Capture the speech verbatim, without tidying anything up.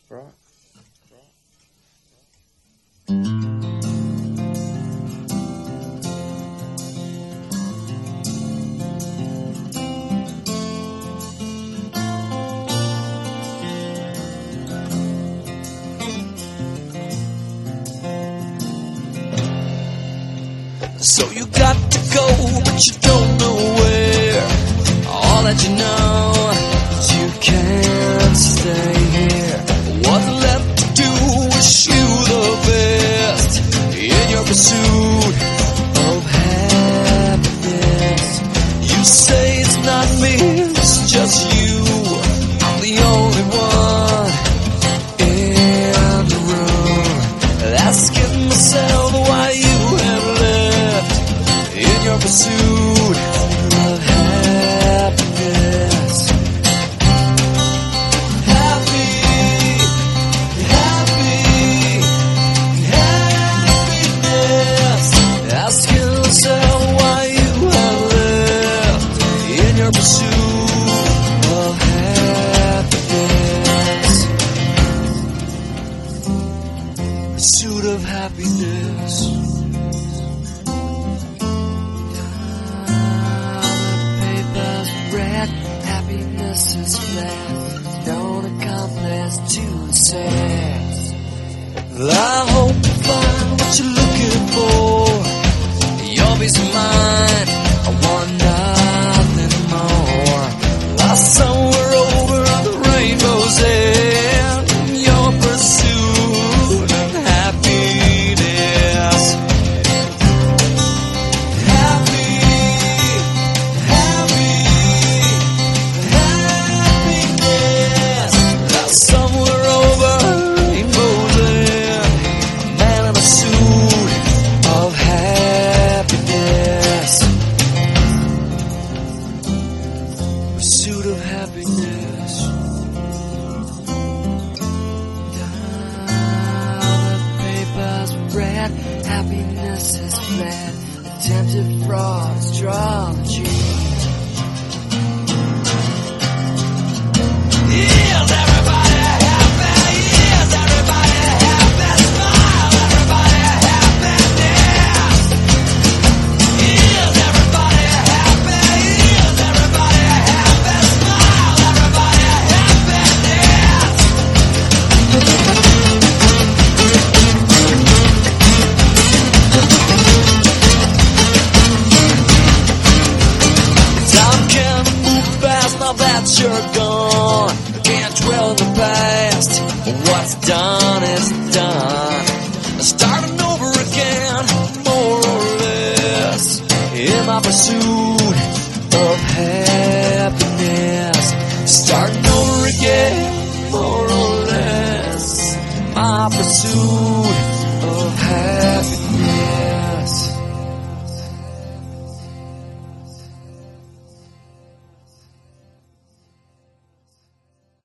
Right. So you got to go, but you don't know where. All that you know is you can't stay here. What's left to do? Wish you the best in your pursuit of happiness. You say it's not me, it's just you. I'm the only one in the room, asking myself why you have left in your pursuit of happiness. Happy, happy, happiness. Asking yourself why you have left in your pursuit of happiness. Pursuit of happiness. Happiness is flat, don't accomplish too sad. I hope you find what you're looking for. Your peace of mind, I want nothing more. Lost somewhere over on the rainbow's end, your pursuit of happiness. Happy, happy. Somewhere over rainbow's end, a man in a suit of happiness. Pursuit of happiness. The papers read, happiness is flat. Attempted fraud, astrology. Is everybody happy? Is everybody happy? Smile, everybody happiness. Is everybody happy? Is everybody happy? Smile, everybody happiness. Time can move fast now that you're gone. Can't dwell in the past. What's done is done. Starting over again, more or less, in my pursuit of happiness. Starting over again, more or less, my pursuit